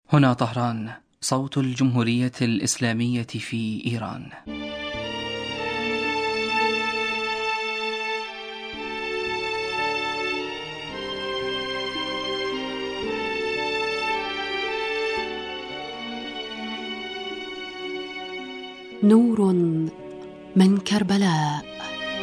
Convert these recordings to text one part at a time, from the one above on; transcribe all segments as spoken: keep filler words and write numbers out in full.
هنا طهران، صوت الجمهورية الإسلامية في إيران. نور من كربلاء.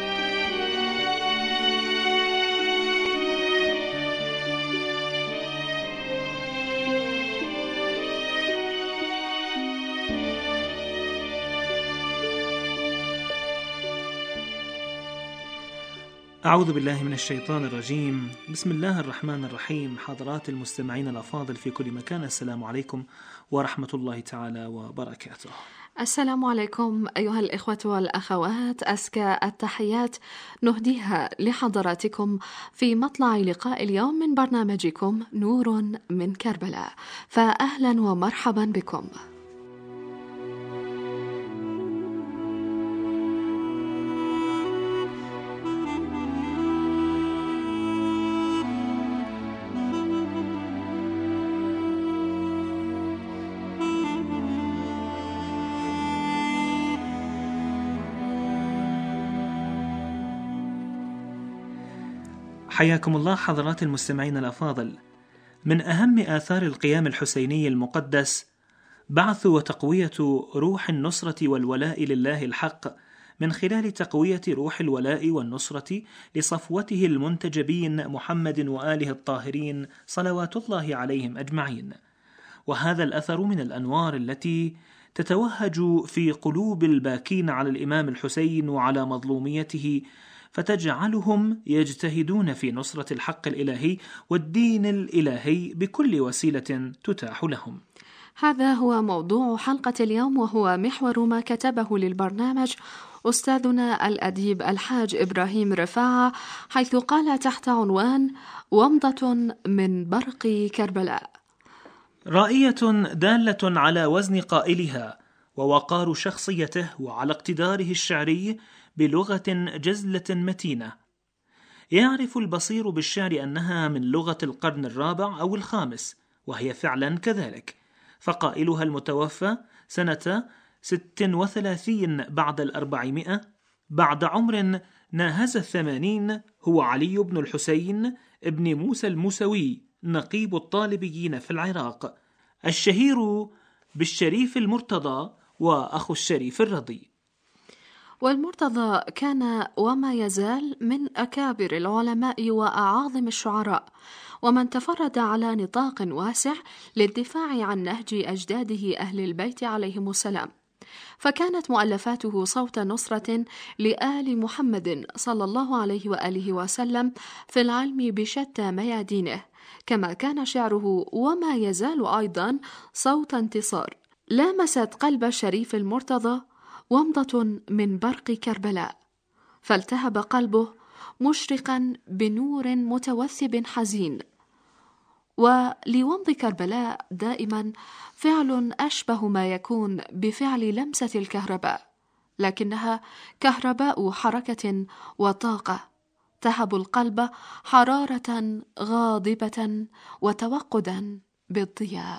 أعوذ بالله من الشيطان الرجيم. بسم الله الرحمن الرحيم. حضرات المستمعين الأفاضل في كل مكان، السلام عليكم ورحمة الله تعالى وبركاته. السلام عليكم أيها الإخوة والأخوات، أزكى التحيات نهديها لحضراتكم في مطلع لقاء اليوم من برنامجكم نور من كربلاء، فأهلا ومرحبا بكم. حياكم الله حضرات المستمعين الأفاضل. من أهم آثار القيام الحسيني المقدس بعث وتقوية روح النصرة والولاء لله الحق، من خلال تقوية روح الولاء والنصرة لصفوته المنتجبين محمد وآله الطاهرين صلوات الله عليهم أجمعين. وهذا الأثر من الأنوار التي تتوهج في قلوب الباكين على الإمام الحسين وعلى مظلوميته، فتجعلهم يجتهدون في نصرة الحق الإلهي والدين الإلهي بكل وسيلة تتاح لهم. هذا هو موضوع حلقة اليوم، وهو محور ما كتبه للبرنامج أستاذنا الأديب الحاج إبراهيم رفاعة، حيث قال تحت عنوان ومضة من برق كربلاء: رائية دالة على وزن قائلها ووقار شخصيته وعلى اقتداره الشعري بلغة جزلة متينة. يعرف البصير بالشعر أنها من لغة القرن الرابع أو الخامس، وهي فعلا كذلك، فقائلها المتوفى سنة ست وثلاثين بعد الأربعمائة بعد عمر ناهز الثمانين هو علي بن الحسين ابن موسى الموسوي، نقيب الطالبيين في العراق، الشهير بالشريف المرتضى وأخو الشريف الرضي. والمرتضى كان وما يزال من أكابر العلماء وأعاظم الشعراء، ومن تفرد على نطاق واسع للدفاع عن نهج أجداده أهل البيت عليهم السلام، فكانت مؤلفاته صوت نصرة لآل محمد صلى الله عليه وآله وسلم في العلم بشتى ميادينه، كما كان شعره وما يزال أيضا صوت انتصار. لامست قلب الشريف المرتضى ومضة من برق كربلاء، فالتهب قلبه مشرقا بنور متوثب حزين. ولومض كربلاء دائما فعل أشبه ما يكون بفعل لمسة الكهرباء، لكنها كهرباء حركة وطاقة تهب القلب حرارة غاضبة وتوقدا بالضياء.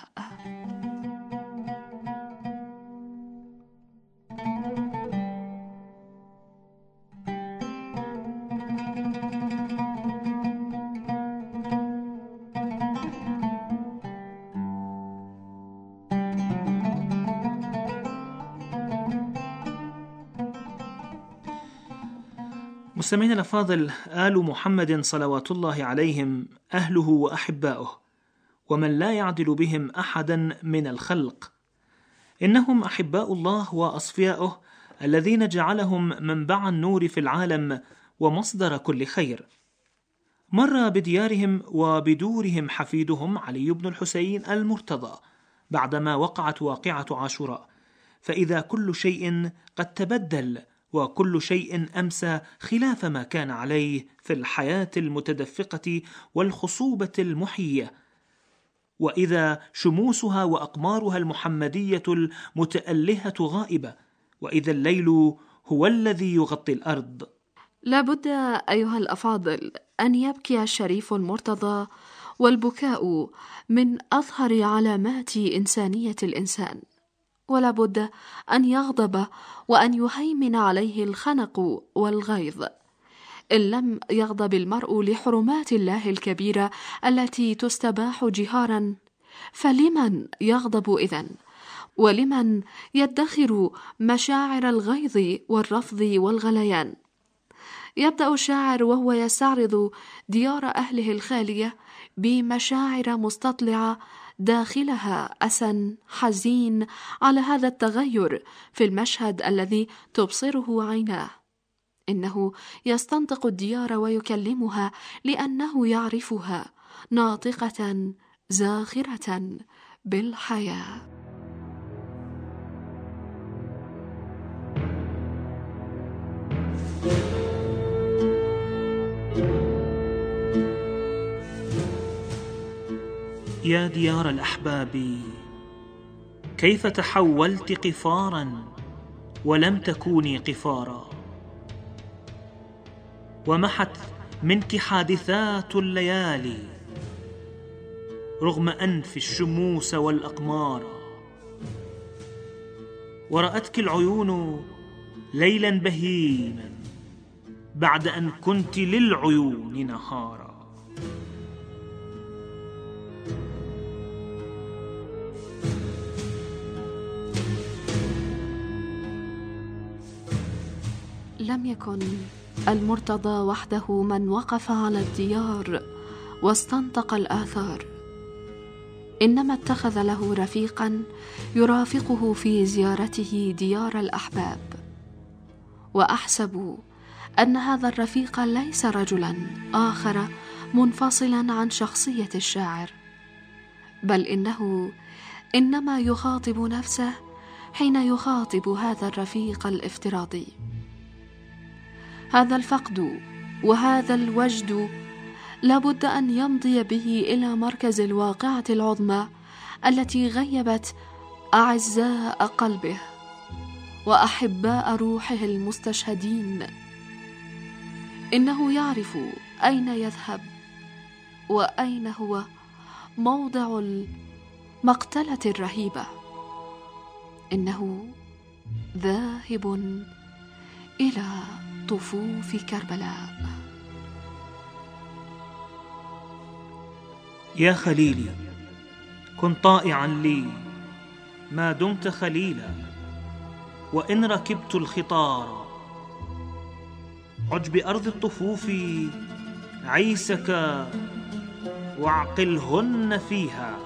مستمعين الأفاضل، آل محمد صلوات الله عليهم أهله وأحباؤه، ومن لا يعدل بهم أحدا من الخلق. إنهم أحباء الله وأصفياؤه الذين جعلهم منبع النور في العالم ومصدر كل خير. مر بديارهم وبدورهم حفيدهم علي بن الحسين المرتضى بعدما وقعت واقعة عاشوراء، فإذا كل شيء قد تبدل وكل شيء أمسى خلاف ما كان عليه في الحياة المتدفقة والخصوبة المحية، وإذا شموسها وأقمارها المحمدية المتألهة غائبة، وإذا الليل هو الذي يغطي الأرض. لابد أيها الأفاضل أن يبكي الشريف المرتضى والبكاء من أظهر علامات إنسانية الإنسان، ولا بد أن يغضب وأن يهيمن عليه الخنق والغيظ. إن لم يغضب المرء لحرمات الله الكبيرة التي تستباح جهارا، فلمن يغضب إذن؟ ولمن يدخر مشاعر الغيظ والرفض والغليان؟ يبدأ الشاعر وهو يستعرض ديار أهله الخالية بمشاعر مستطلعة داخلها أسى حزين على هذا التغير في المشهد الذي تبصره عيناه. إنه يستنطق الديار ويكلمها لأنه يعرفها ناطقة زاخرة بالحياة. يا ديار الأحباب، كيف تحولت قفارا ولم تكوني قفارا، ومحت منك حادثات الليالي رغم أنف الشموس والأقمار، ورأتك العيون ليلا بهيما بعد أن كنت للعيون نهارا. لم يكن المرتضى وحده من وقف على الديار واستنطق الآثار، إنما اتخذ له رفيقا يرافقه في زيارته ديار الأحباب. وأحسب أن هذا الرفيق ليس رجلا آخر منفصلا عن شخصية الشاعر، بل إنه إنما يخاطب نفسه حين يخاطب هذا الرفيق الافتراضي. هذا الفقد وهذا الوجد لابد أن يمضي به إلى مركز الواقعة العظمى التي غيبت أعزاء قلبه وأحباء روحه المستشهدين. إنه يعرف أين يذهب وأين هو موضع المقتلة الرهيبة. إنه ذاهب إلى طفوف كربلاء. يا خليلي، كن طائعا لي ما دمت خليلا، وإن ركبت الخطار عج بأرض الطفوف عيسك واعقلهن فيها،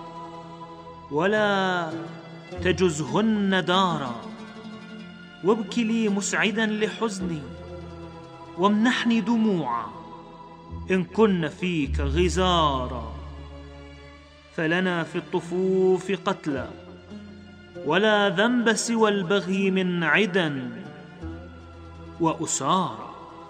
ولا تجزهن دارا، وابك لي مسعدا لحزني، وامنحني دموعا إن كن فيك غزارا. فلنا في الطفوف قتلى، ولا ذنب سوى البغي من عدا وأسارا.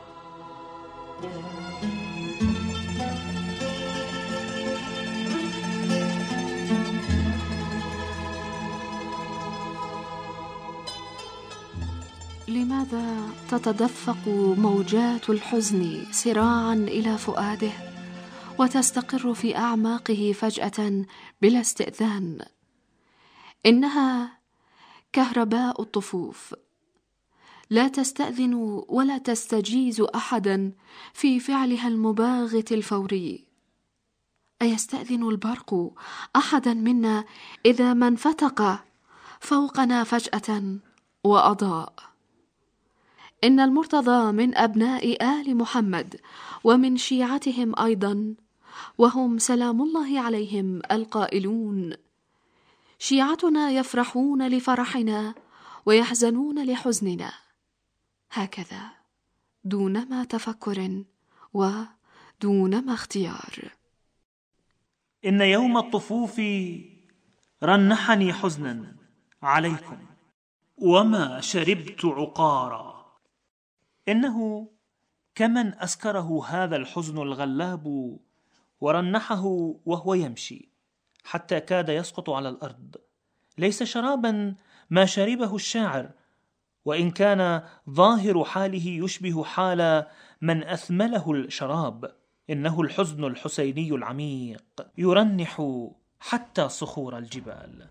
لماذا تتدفق موجات الحزن سراعا إلى فؤاده وتستقر في أعماقه فجأة بلا استئذان؟ إنها كهرباء الطفوف، لا تستأذن ولا تستجيز أحدا في فعلها المباغت الفوري. أيستأذن البرق أحدا منا إذا ما انفتق فوقنا فجأة وأضاء؟ إن المرتضى من أبناء آل محمد ومن شيعتهم أيضا، وهم سلام الله عليهم القائلون: شيعتنا يفرحون لفرحنا ويحزنون لحزننا، هكذا دونما تفكر ودونما اختيار. إن يوم الطفوف رنحني حزنا عليكم، وما شربت عقارا. إنه كمن أسكره هذا الحزن الغلاب ورنحه وهو يمشي حتى كاد يسقط على الأرض. ليس شرابا ما شربه الشاعر، وإن كان ظاهر حاله يشبه حال من أثمله الشراب، إنه الحزن الحسيني العميق يرنح حتى صخور الجبال.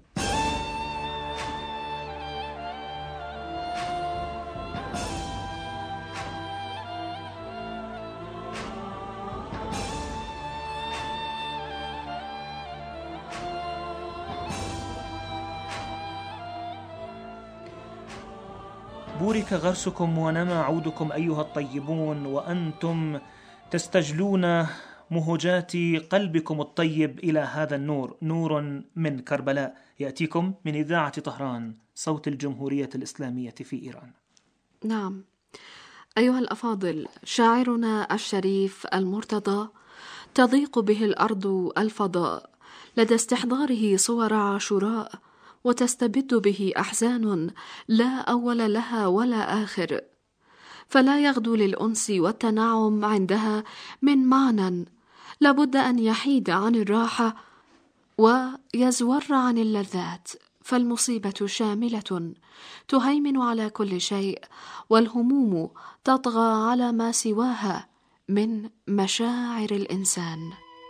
بورك غرسكم ونمى عودكم أيها الطيبون، وأنتم تستجلون مهجات قلبكم الطيب إلى هذا النور. نور من كربلاء يأتيكم من إذاعة طهران، صوت الجمهورية الإسلامية في إيران. نعم أيها الأفاضل، شاعرنا الشريف المرتضى تضيق به الأرض الفضاء لدى استحضاره صور عاشوراء، وتستبد به أحزان لا أول لها ولا آخر، فلا يغدو للأنس والتنعم عندها من معنى، لابد أن يحيد عن الراحة ويزور عن اللذات، فالمصيبة شاملة تهيمن على كل شيء، والهموم تطغى على ما سواها من مشاعر الإنسان.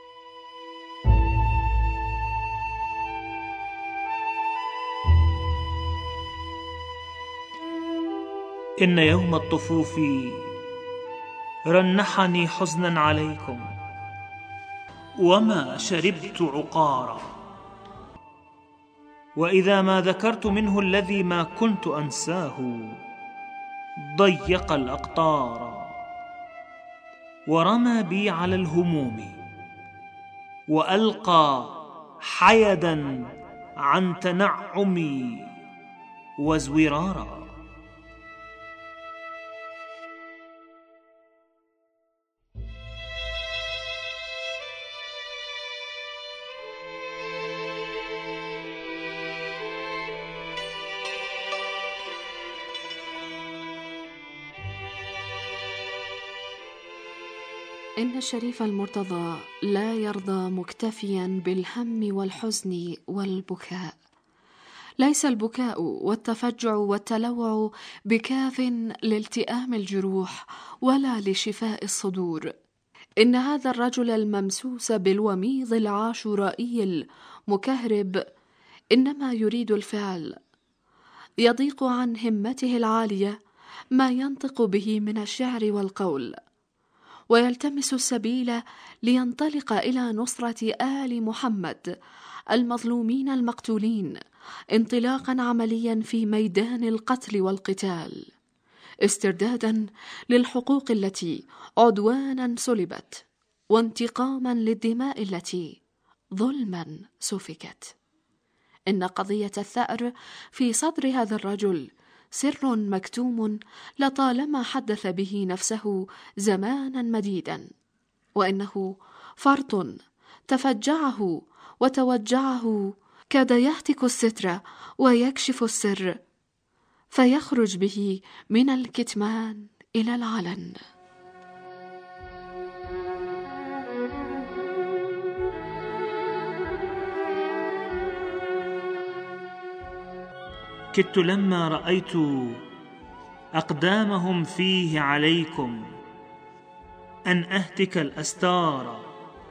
إن يوم الطفوف رنحني حزنا عليكم، وما شربت عقارا، وإذا ما ذكرت منه الذي ما كنت أنساه ضيق الأقطار، ورمى بي على الهموم، وألقى حيدا عن تنعمي وزورارا. إن الشريف المرتضى لا يرضى مكتفيا بالهم والحزن والبكاء. ليس البكاء والتفجع والتلوع بكاف لالتئام الجروح ولا لشفاء الصدور. إن هذا الرجل الممسوس بالوميض العاشورائي المكهرب إنما يريد الفعل، يضيق عن همته العالية ما ينطق به من الشعر والقول، ويلتمس السبيل لينطلق إلى نصرة آل محمد المظلومين المقتولين انطلاقا عمليا في ميدان القتل والقتال، استردادا للحقوق التي عدوانا سلبت، وانتقاما للدماء التي ظلما سفكت. إن قضية الثأر في صدر هذا الرجل سر مكتوم لطالما حدث به نفسه زمانا مديدا، وإنه فرط تفجعه وتوجعه كاد يهتك الستر ويكشف السر، فيخرج به من الكتمان إلى العلن. كدت لما رأيت أقدامهم فيه عليكم أن أهتك الأستار،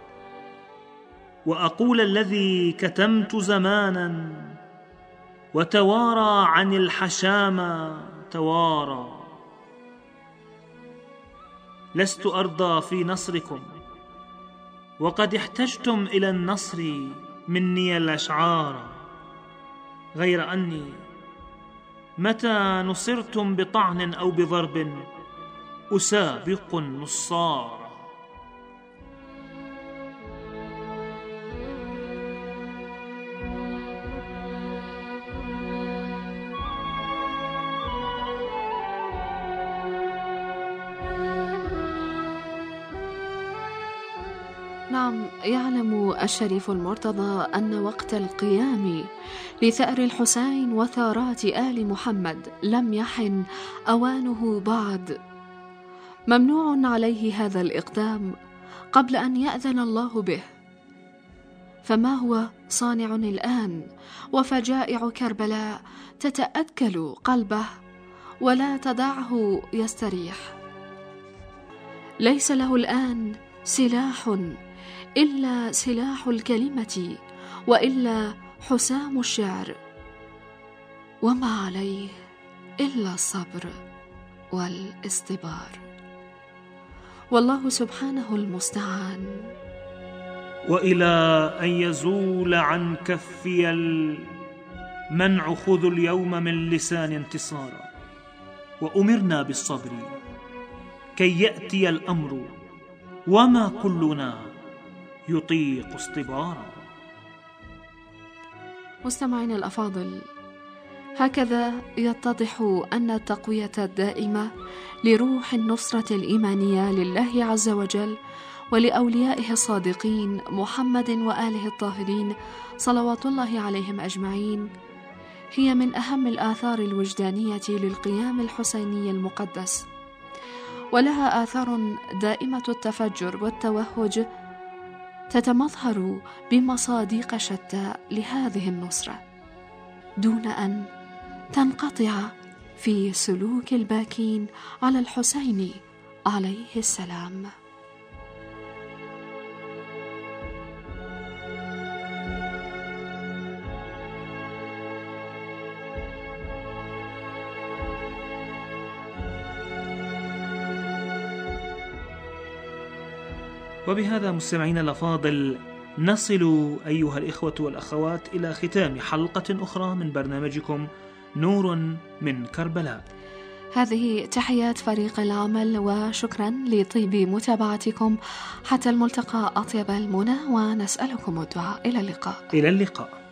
وأقول الذي كتمت زمانا وتوارى عن الحشامة توارى. لست أرضى في نصركم وقد احتجتم إلى النصر مني الأشعار، غير أني متى نصرتم بطعن أو بضرب أسابق النصار. نعم، يعلم الشريف المرتضى أن وقت القيام لثأر الحسين وثارات آل محمد لم يحن أوانه بعد. ممنوع عليه هذا الإقدام قبل أن يأذن الله به، فما هو صانع الآن وفجائع كربلاء تتأكل قلبه ولا تدعه يستريح. ليس له الآن سلاح إلا سلاح الكلمة، وإلا حسام الشعر، وما عليه إلا الصبر والاصطبار، والله سبحانه المستعان. وإلى أن يزول عن كفي المنع خذ اليوم من لسان انتصارا، وأمرنا بالصبر كي يأتي الأمر، وما كلنا يطيق اصطبارا. مستمعين الأفاضل، هكذا يتضح أن التقوية الدائمة لروح النصرة الإيمانية لله عز وجل ولأوليائه الصادقين محمد وآله الطاهرين صلوات الله عليهم أجمعين هي من أهم الآثار الوجدانية للقيام الحسيني المقدس، ولها آثار دائمة التفجر والتوهج تتمظهر بمصادق شتى لهذه النصرة، دون أن تنقطع في سلوك الباكين على الحسين عليه السلام. وبهذا مستمعين الأفاضل نصل أيها الإخوة والأخوات إلى ختام حلقة أخرى من برنامجكم نور من كربلاء. هذه تحيات فريق العمل، وشكرا لطيب متابعتكم. حتى الملتقى أطيب المنى، ونسألكم الدعاء. إلى اللقاء. إلى اللقاء.